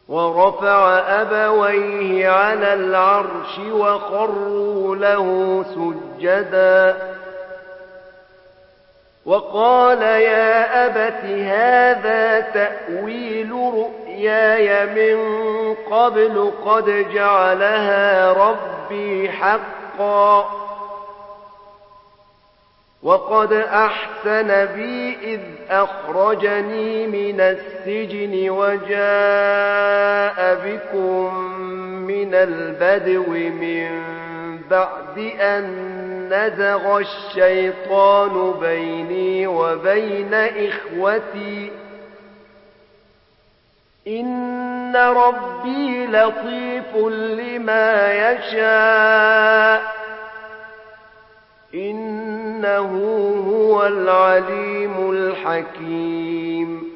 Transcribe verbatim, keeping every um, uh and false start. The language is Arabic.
ورفع أبويه على العرش وخروا له سجدا وقال يا أبت هذا تأويل رؤياي من قبل قد جعلها ربي حقا وقد أحسن بي إذ أخرجني من السجن وجاء بكم من البدو من بعد أن نزغ الشيطان بيني وبين إخوتي إن ربي لطيف لما يشاء إنه هو العليم الحكيم